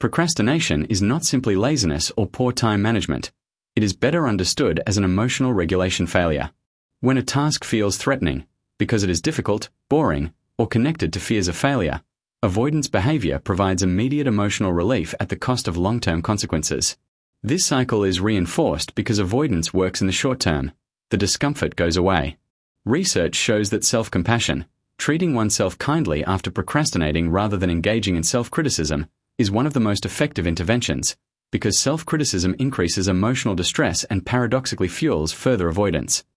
Procrastination is not simply laziness or poor time management. It is better understood as an emotional regulation failure. When a task feels threatening, because it is difficult, boring, or connected to fears of failure, avoidance behavior provides immediate emotional relief at the cost of long-term consequences. This cycle is reinforced because avoidance works in the short term. The discomfort goes away. Research shows that self-compassion, treating oneself kindly after procrastinating rather than engaging in self-criticism, is one of the most effective interventions, because self-criticism increases emotional distress and paradoxically fuels further avoidance.